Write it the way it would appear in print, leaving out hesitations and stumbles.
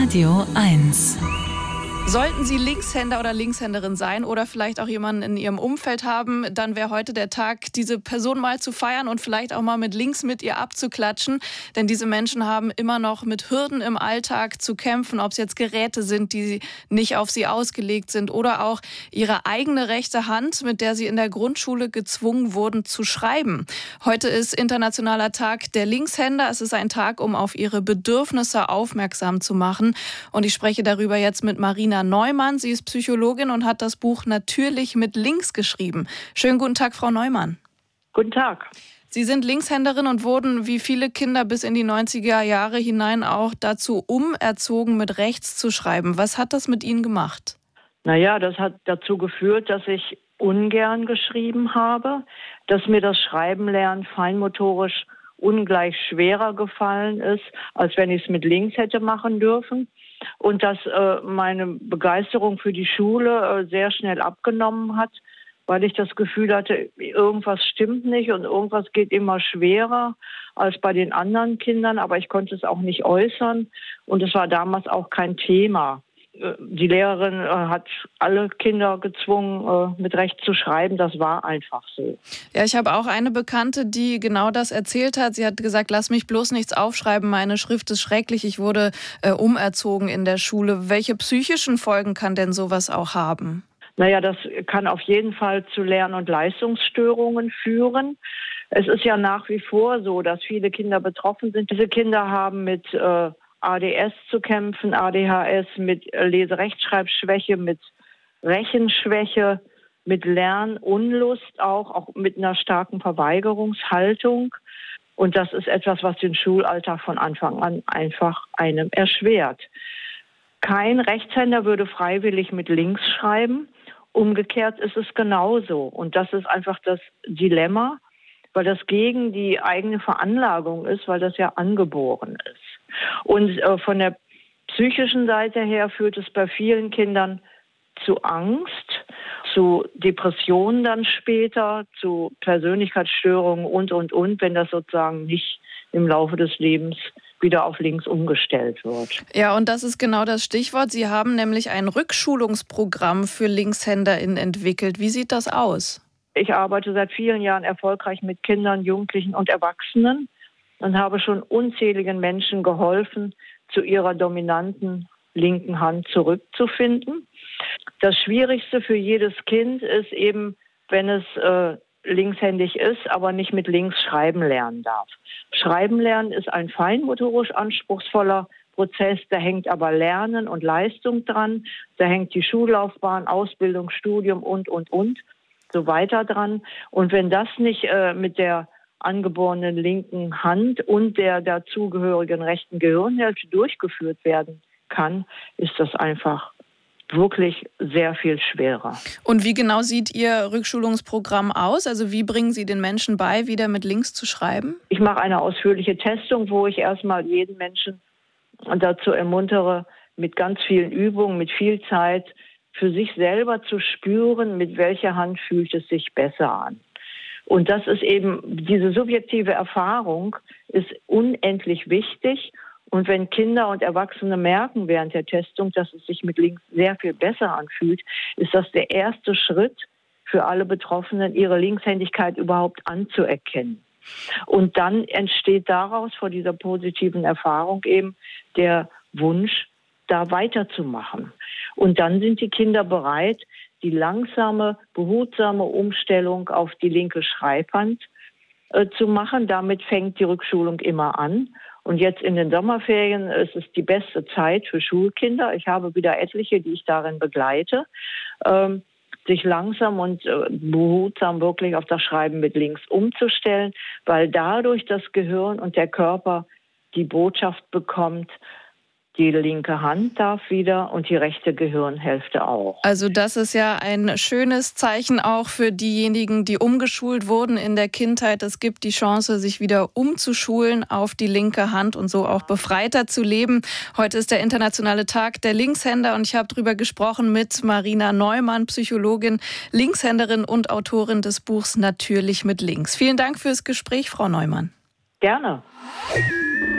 Radio 1. Sollten Sie Linkshänder oder Linkshänderin sein oder vielleicht auch jemanden in Ihrem Umfeld haben, dann wäre heute der Tag, diese Person mal zu feiern und vielleicht auch mal mit links mit ihr abzuklatschen. Denn diese Menschen haben immer noch mit Hürden im Alltag zu kämpfen, ob es jetzt Geräte sind, die nicht auf sie ausgelegt sind oder auch ihre eigene rechte Hand, mit der sie in der Grundschule gezwungen wurden zu schreiben. Heute ist Internationaler Tag der Linkshänder. Es ist ein Tag, um auf ihre Bedürfnisse aufmerksam zu machen. Und ich spreche darüber jetzt mit Marina Neumann. Sie ist Psychologin und hat das Buch Natürlich mit links geschrieben. Schönen guten Tag, Frau Neumann. Guten Tag. Sie sind Linkshänderin und wurden wie viele Kinder bis in die 90er Jahre hinein auch dazu umerzogen, mit rechts zu schreiben. Was hat das mit Ihnen gemacht? Naja, das hat dazu geführt, dass ich ungern geschrieben habe, dass mir das Schreibenlernen feinmotorisch ungleich schwerer gefallen ist, als wenn ich es mit links hätte machen dürfen. Und dass meine Begeisterung für die Schule sehr schnell abgenommen hat, weil ich das Gefühl hatte, irgendwas stimmt nicht und irgendwas geht immer schwerer als bei den anderen Kindern. Aber ich konnte es auch nicht äußern und es war damals auch kein Thema. Die Lehrerin hat alle Kinder gezwungen, mit rechts zu schreiben. Das war einfach so. Ja, ich habe auch eine Bekannte, die genau das erzählt hat. Sie hat gesagt, lass mich bloß nichts aufschreiben, meine Schrift ist schrecklich, ich wurde umerzogen in der Schule. Welche psychischen Folgen kann denn sowas auch haben? Naja, das kann auf jeden Fall zu Lern- und Leistungsstörungen führen. Es ist ja nach wie vor so, dass viele Kinder betroffen sind. Diese Kinder haben mit ADS zu kämpfen, ADHS, mit Lese-Rechtschreibschwäche, mit Rechenschwäche, mit Lernunlust auch mit einer starken Verweigerungshaltung. Und das ist etwas, was den Schulalltag von Anfang an einfach einem erschwert. Kein Rechtshänder würde freiwillig mit links schreiben. Umgekehrt ist es genauso. Und das ist einfach das Dilemma, weil das gegen die eigene Veranlagung ist, weil das ja angeboren ist. Und von der psychischen Seite her führt es bei vielen Kindern zu Angst, zu Depressionen dann später, zu Persönlichkeitsstörungen und, wenn das sozusagen nicht im Laufe des Lebens wieder auf links umgestellt wird. Ja, und das ist genau das Stichwort. Sie haben nämlich ein Rückschulungsprogramm für LinkshänderInnen entwickelt. Wie sieht das aus? Ich arbeite seit vielen Jahren erfolgreich mit Kindern, Jugendlichen und Erwachsenen und habe schon unzähligen Menschen geholfen, zu ihrer dominanten linken Hand zurückzufinden. Das Schwierigste für jedes Kind ist eben, wenn es linkshändig ist, aber nicht mit links schreiben lernen darf. Schreiben lernen ist ein feinmotorisch anspruchsvoller Prozess, da hängt aber Lernen und Leistung dran, da hängt die Schullaufbahn, Ausbildung, Studium und so weiter dran. Und wenn das nicht mit der angeborenen linken Hand und der dazugehörigen rechten Gehirnhälfte durchgeführt werden kann, ist das einfach wirklich sehr viel schwerer. Und wie genau sieht Ihr Rückschulungsprogramm aus? Also wie bringen Sie den Menschen bei, wieder mit links zu schreiben? Ich mache eine ausführliche Testung, wo ich erstmal jeden Menschen dazu ermuntere, mit ganz vielen Übungen, mit viel Zeit für sich selber zu spüren, mit welcher Hand fühlt es sich besser an. Und das ist eben, diese subjektive Erfahrung ist unendlich wichtig. Und wenn Kinder und Erwachsene merken während der Testung, dass es sich mit links sehr viel besser anfühlt, ist das der erste Schritt für alle Betroffenen, ihre Linkshändigkeit überhaupt anzuerkennen. Und dann entsteht daraus, vor dieser positiven Erfahrung eben, der Wunsch, da weiterzumachen. Und dann sind die Kinder bereit, die langsame, behutsame Umstellung auf die linke Schreibhand zu machen. Damit fängt die Rückschulung immer an. Und jetzt in den Sommerferien ist es die beste Zeit für Schulkinder. Ich habe wieder etliche, die ich darin begleite, sich langsam und behutsam wirklich auf das Schreiben mit links umzustellen, weil dadurch das Gehirn und der Körper die Botschaft bekommt, die linke Hand darf wieder und die rechte Gehirnhälfte auch. Also das ist ja ein schönes Zeichen auch für diejenigen, die umgeschult wurden in der Kindheit. Es gibt die Chance, sich wieder umzuschulen auf die linke Hand und so auch befreiter zu leben. Heute ist der Internationale Tag der Linkshänder und ich habe darüber gesprochen mit Marina Neumann, Psychologin, Linkshänderin und Autorin des Buchs Natürlich mit links. Vielen Dank fürs Gespräch, Frau Neumann. Gerne.